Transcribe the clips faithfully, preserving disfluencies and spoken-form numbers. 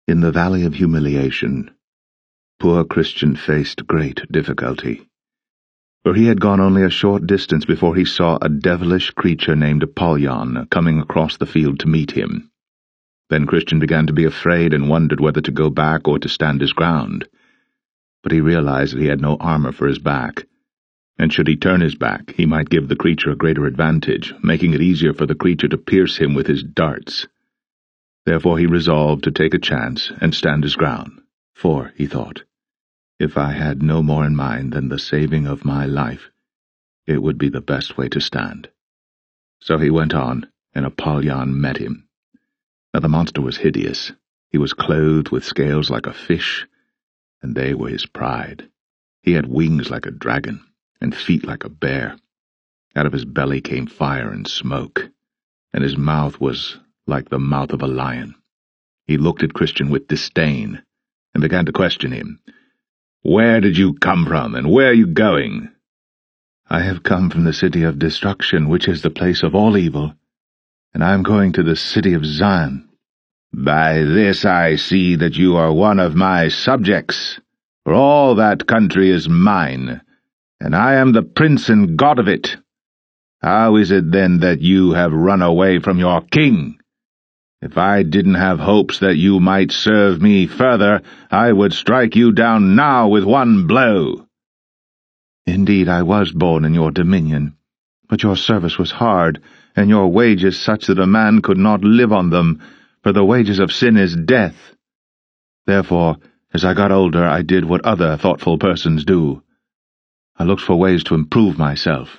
In the Valley of Humiliation, poor Christian faced great difficulty, for he had gone only a short distance before he saw a devilish creature named Apollyon coming across the field to meet him. Then Christian began to be afraid and wondered whether to go back or to stand his ground. But he realized that he had no armor for his back, and should he turn his back, he might give the creature a greater advantage, making it easier for the creature to pierce him with his darts. Therefore he resolved to take a chance and stand his ground, for, he thought, if I had no more in mind than the saving of my life, it would be the best way to stand. So he went on, and Apollyon met him. Now the monster was hideous. He was clothed with scales like a fish, and they were his pride. He had wings like a dragon, and feet like a bear. Out of his belly came fire and smoke, and his mouth was like the mouth of a lion. He looked at Christian with disdain, and began to question him. "Where did you come from, and where are you going?" "I have come from the city of destruction, which is the place of all evil, and I am going to the city of Zion." "By this I see that you are one of my subjects, for all that country is mine, and I am the prince and god of it. How is it then that you have run away from your king? If I didn't have hopes that you might serve me further, I would strike you down now with one blow." "Indeed, I was born in your dominion, but your service was hard, and your wages such that a man could not live on them, for the wages of sin is death. Therefore, as I got older, I did what other thoughtful persons do. I looked for ways to improve myself."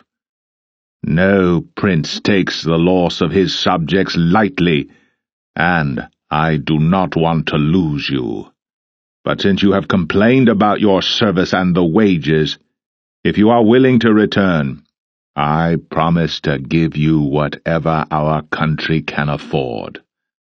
"No prince takes the loss of his subjects lightly, and I do not want to lose you. But since you have complained about your service and the wages, if you are willing to return, I promise to give you whatever our country can afford."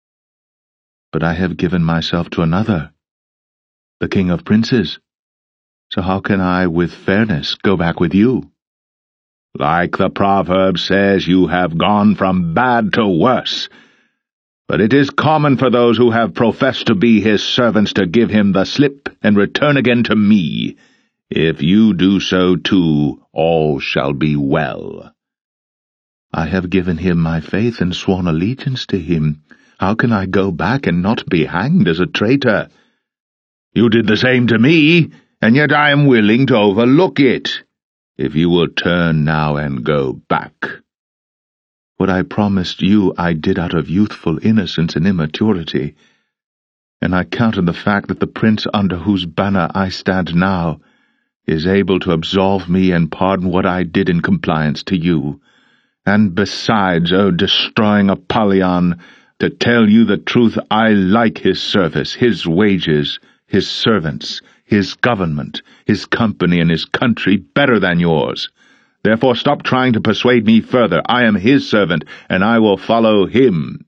"But I have given myself to another, the king of princes. So how can I, with fairness, go back with you?" "Like the proverb says, you have gone from bad to worse. But it is common for those who have professed to be his servants to give him the slip and return again to me. If you do so too, all shall be well." "I have given him my faith and sworn allegiance to him. How can I go back and not be hanged as a traitor?" "You did the same to me, and yet I am willing to overlook it. If you will turn now and go back." "What I promised you I did out of youthful innocence and immaturity, and I count on the fact that the prince under whose banner I stand now is able to absolve me and pardon what I did in compliance to you. And besides, O destroying Apollyon, to tell you the truth, I like his service, his wages, his servants, his government, his company, and his country better than yours. Therefore stop trying to persuade me further. I am his servant, and I will follow him."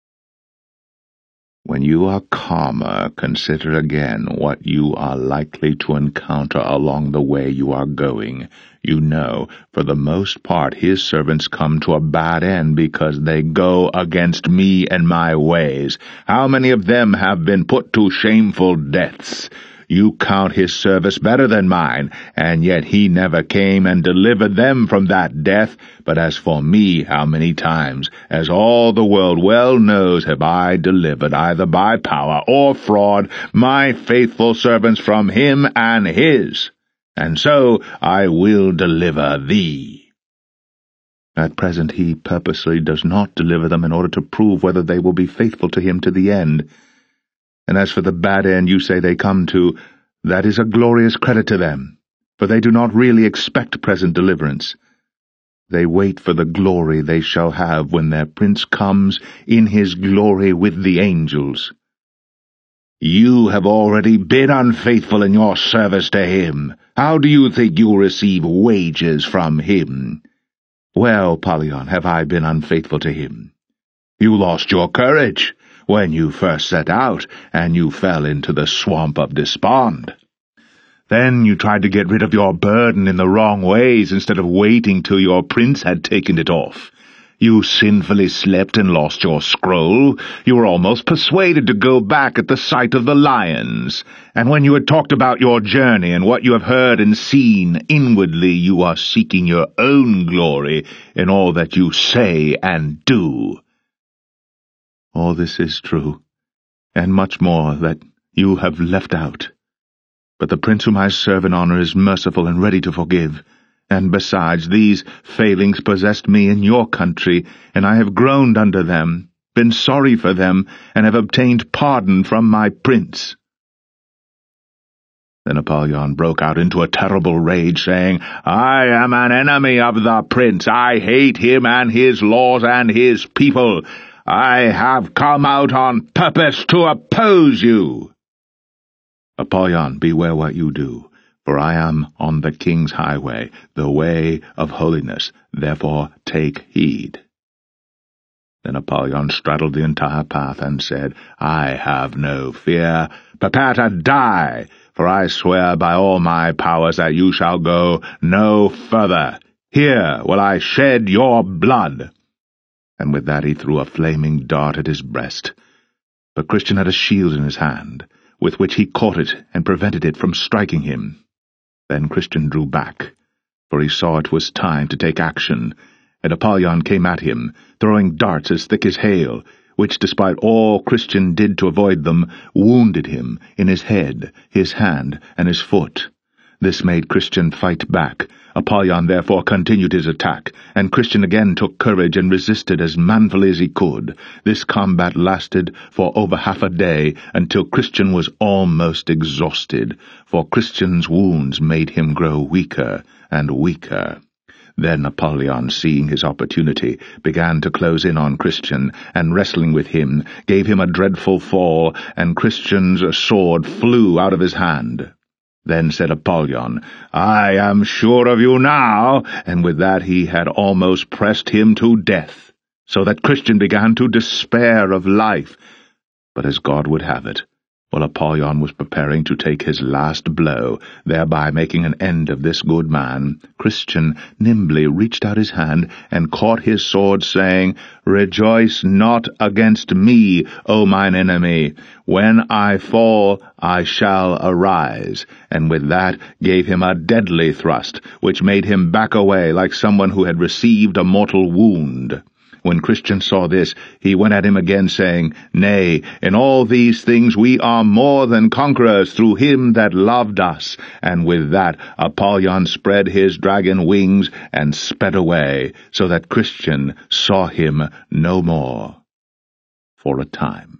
When you are calmer, consider again what you are likely to encounter along the way you are going. You know, for the most part, his servants come to a bad end because they go against me and my ways. How many of them have been put to shameful deaths? You count his service better than mine, and yet he never came and delivered them from that death. But as for me, how many times, as all the world well knows, have I delivered, either by power or fraud, my faithful servants from him and his? And so I will deliver thee." At present he purposely does not deliver them in order to prove whether they will be faithful to him to the end. And as for the bad end you say they come to, that is a glorious credit to them, for they do not really expect present deliverance. They wait for the glory they shall have when their prince comes in his glory with the angels. You have already been unfaithful in your service to him. How do you think you'll receive wages from him? Well, Apollyon, have I been unfaithful to him? You lost your courage when you first set out, and you fell into the swamp of despond. Then you tried to get rid of your burden in the wrong ways instead of waiting till your prince had taken it off. You sinfully slept and lost your scroll. You were almost persuaded to go back at the sight of the lions. And when you had talked about your journey and what you have heard and seen, inwardly you are seeking your own glory in all that you say and do. All this is true, and much more that you have left out. But the prince whom I serve and honor is merciful and ready to forgive. And besides, these failings possessed me in your country, and I have groaned under them, been sorry for them, and have obtained pardon from my prince. Then Apollyon broke out into a terrible rage, saying, I am an enemy of the prince. I hate him and his laws and his people. I have come out on purpose to oppose you. Apollyon, beware what you do, for I am on the king's highway, the way of holiness. Therefore take heed. Then Apollyon straddled the entire path and said, I have no fear. Prepare to die, for I swear by all my powers that you shall go no further. Here will I shed your blood. And with that he threw a flaming dart at his breast. But Christian had a shield in his hand, with which he caught it and prevented it from striking him. Then Christian drew back, for he saw it was time to take action, and Apollyon came at him, throwing darts as thick as hail, which, despite all Christian did to avoid them, wounded him in his head, his hand, and his foot. This made Christian fight back. Apollyon therefore continued his attack, and Christian again took courage and resisted as manfully as he could. This combat lasted for over half a day, until Christian was almost exhausted, for Christian's wounds made him grow weaker and weaker. Then Apollyon, seeing his opportunity, began to close in on Christian, and wrestling with him, gave him a dreadful fall, and Christian's sword flew out of his hand. Then said Apollyon, I am sure of you now, and with that he had almost pressed him to death, so that Christian began to despair of life. But as God would have it, while Apollyon was preparing to take his last blow, thereby making an end of this good man, Christian nimbly reached out his hand and caught his sword, saying, Rejoice not against me, O mine enemy. When I fall, I shall arise. And with that gave him a deadly thrust, which made him back away like someone who had received a mortal wound. When Christian saw this, he went at him again, saying, Nay, in all these things we are more than conquerors through him that loved us. And with that Apollyon spread his dragon wings and sped away, so that Christian saw him no more for a time.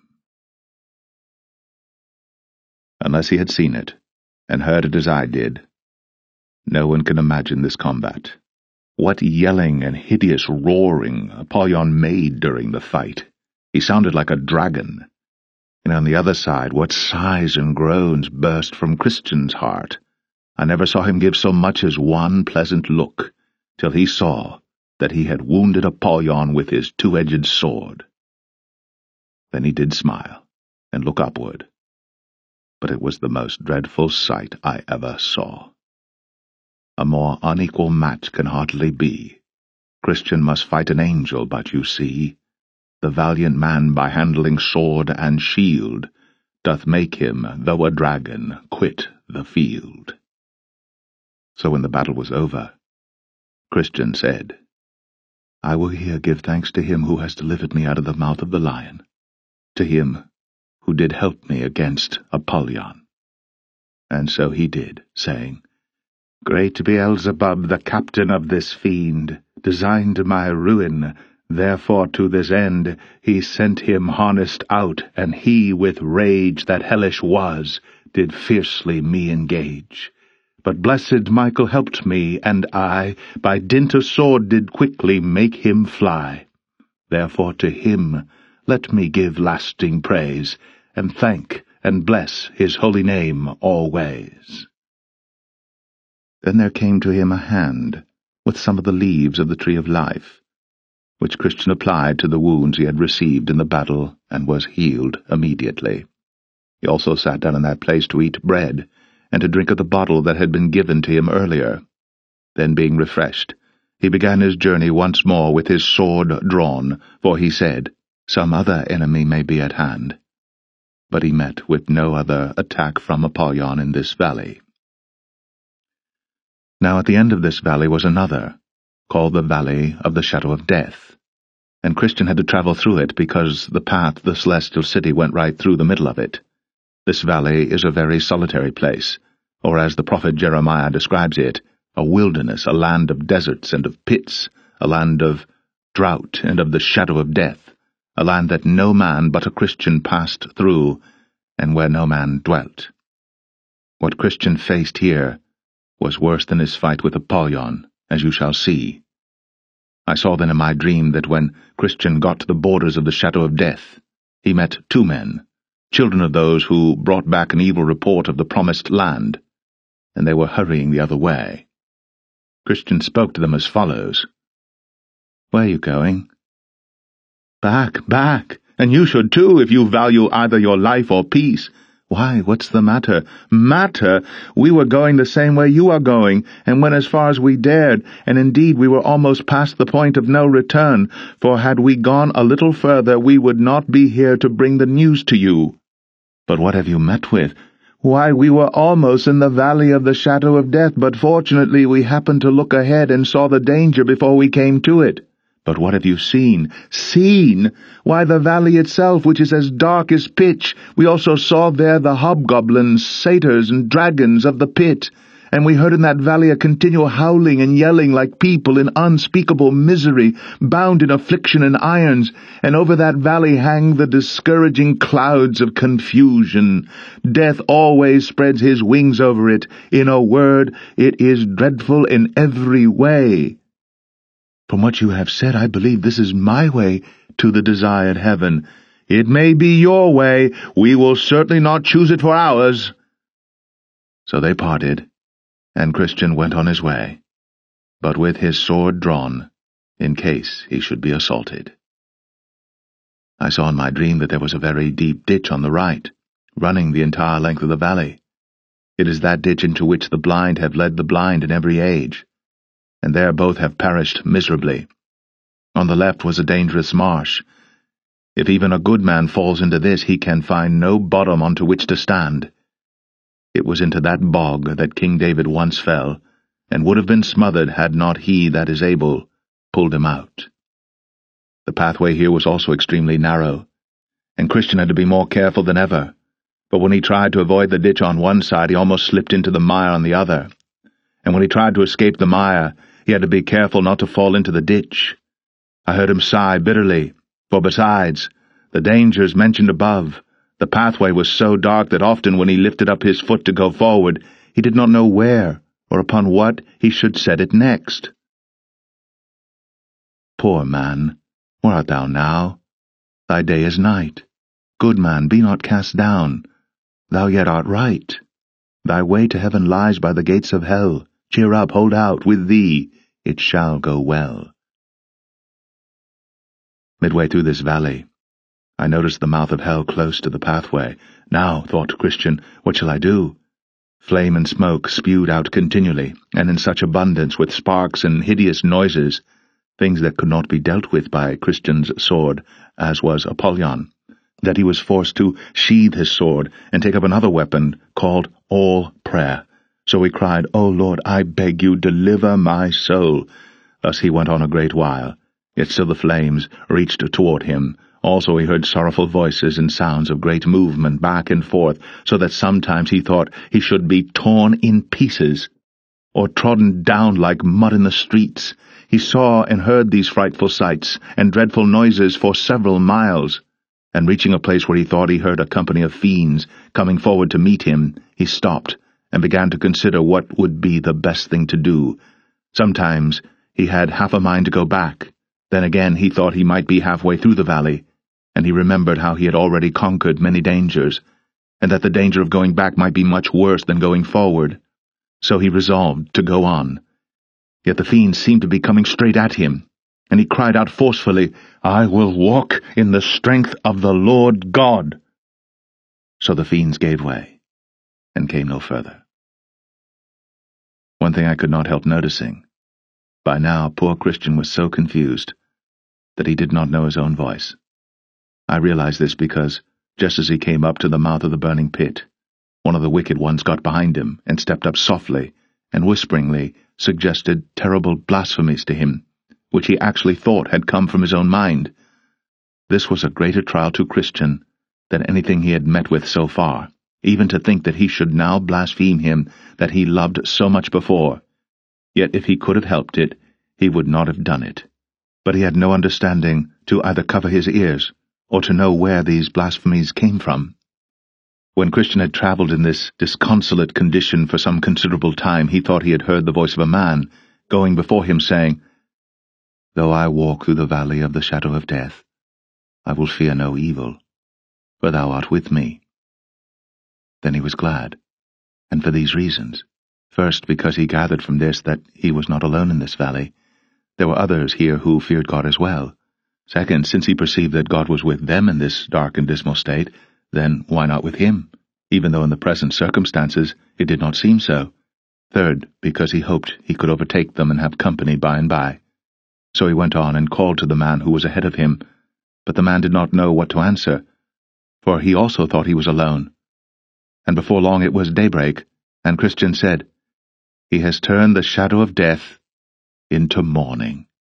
Unless he had seen it, and heard it as I did, no one can imagine this combat. What yelling and hideous roaring Apollyon made during the fight. He sounded like a dragon. And on the other side, what sighs and groans burst from Christian's heart. I never saw him give so much as one pleasant look, till he saw that he had wounded Apollyon with his two-edged sword. Then he did smile, and look upward. But it was the most dreadful sight I ever saw. A more unequal match can hardly be. Christian must fight an angel, but you see, the valiant man by handling sword and shield doth make him, though a dragon, quit the field. So when the battle was over, Christian said, I will here give thanks to him who has delivered me out of the mouth of the lion, to him who did help me against Apollyon. And so he did, saying, Great Beelzebub, the captain of this fiend, designed my ruin. Therefore to this end he sent him harnessed out, and he with rage that hellish was, did fiercely me engage. But blessed Michael helped me, and I, by dint of sword, did quickly make him fly. Therefore to him let me give lasting praise, and thank and bless his holy name always. Then there came to him a hand, with some of the leaves of the tree of life, which Christian applied to the wounds he had received in the battle, and was healed immediately. He also sat down in that place to eat bread, and to drink of the bottle that had been given to him earlier. Then, being refreshed, he began his journey once more with his sword drawn, for he said, "Some other enemy may be at hand." But he met with no other attack from Apollyon in this valley. Now at the end of this valley was another, called the Valley of the Shadow of Death, and Christian had to travel through it because the path to the Celestial City went right through the middle of it. This valley is a very solitary place, or as the prophet Jeremiah describes it, a wilderness, a land of deserts and of pits, a land of drought and of the shadow of death, a land that no man but a Christian passed through, and where no man dwelt. What Christian faced here was worse than his fight with Apollyon, as you shall see. I saw then in my dream that when Christian got to the borders of the shadow of death, he met two men, children of those who brought back an evil report of the promised land, and they were hurrying the other way. Christian spoke to them as follows. "Where are you going?" "Back, back, and you should too, if you value either your life or peace." "Why, what's the matter?" "Matter? We were going the same way you are going, and went as far as we dared, and indeed we were almost past the point of no return, for had we gone a little further we would not be here to bring the news to you." "But what have you met with?" "Why, we were almost in the valley of the shadow of death, but fortunately we happened to look ahead and saw the danger before we came to it." "But what have you seen?" "Seen? Why, the valley itself, which is as dark as pitch. We also saw there the hobgoblins, satyrs, and dragons of the pit. And we heard in that valley a continual howling and yelling like people in unspeakable misery, bound in affliction and irons, and over that valley hang the discouraging clouds of confusion. Death always spreads his wings over it. In a word, it is dreadful in every way." "From what you have said, I believe this is my way to the desired heaven." "It may be your way. We will certainly not choose it for ours." So they parted, and Christian went on his way, but with his sword drawn, in case he should be assaulted. I saw in my dream that there was a very deep ditch on the right, running the entire length of the valley. It is that ditch into which the blind have led the blind in every age, and there both have perished miserably. On the left was a dangerous marsh. If even a good man falls into this, he can find no bottom onto which to stand. It was into that bog that King David once fell, and would have been smothered had not he that is able pulled him out. The pathway here was also extremely narrow, and Christian had to be more careful than ever, but when he tried to avoid the ditch on one side, he almost slipped into the mire on the other, and when he tried to escape the mire, he had to be careful not to fall into the ditch. I heard him sigh bitterly, for besides the dangers mentioned above, the pathway was so dark that often when he lifted up his foot to go forward, he did not know where or upon what he should set it next. Poor man, where art thou now? Thy day is night. Good man, be not cast down. Thou yet art right. Thy way to heaven lies by the gates of hell. Cheer up, hold out, with thee it shall go well. Midway through this valley, I noticed the mouth of hell close to the pathway. Now, thought Christian, what shall I do? Flame and smoke spewed out continually, and in such abundance, with sparks and hideous noises, things that could not be dealt with by Christian's sword, as was Apollyon, that he was forced to sheathe his sword and take up another weapon called all prayer. So he cried, O Lord, I beg you, deliver my soul. Thus he went on a great while, yet still the flames reached toward him. Also he heard sorrowful voices and sounds of great movement back and forth, so that sometimes he thought he should be torn in pieces, or trodden down like mud in the streets. He saw and heard these frightful sights and dreadful noises for several miles, and reaching a place where he thought he heard a company of fiends coming forward to meet him, he stopped and began to consider what would be the best thing to do. Sometimes he had half a mind to go back. Then again he thought he might be halfway through the valley, and he remembered how he had already conquered many dangers, and that the danger of going back might be much worse than going forward. So he resolved to go on. Yet the fiends seemed to be coming straight at him, and he cried out forcefully, I will walk in the strength of the Lord God. So the fiends gave way, and came no further. One thing I could not help noticing By now, poor Christian was so confused that he did not know his own voice. I realized this because, just as he came up to the mouth of the burning pit, one of the wicked ones got behind him and stepped up softly and whisperingly suggested terrible blasphemies to him, which he actually thought had come from his own mind. This was a greater trial to Christian than anything he had met with so far, even to think that he should now blaspheme him that he loved so much before. Yet if he could have helped it, he would not have done it. But he had no understanding to either cover his ears or to know where these blasphemies came from. When Christian had travelled in this disconsolate condition for some considerable time, he thought he had heard the voice of a man going before him, saying, "Though I walk through the valley of the shadow of death, I will fear no evil, for thou art with me." Then he was glad, and for these reasons. First, because he gathered from this that he was not alone in this valley. There were others here who feared God as well. Second, since he perceived that God was with them in this dark and dismal state, then why not with him, even though in the present circumstances it did not seem so? Third, because he hoped he could overtake them and have company by and by. So he went on and called to the man who was ahead of him, but the man did not know what to answer, for he also thought he was alone. And before long it was daybreak, and Christian said, "He has turned the shadow of death into morning."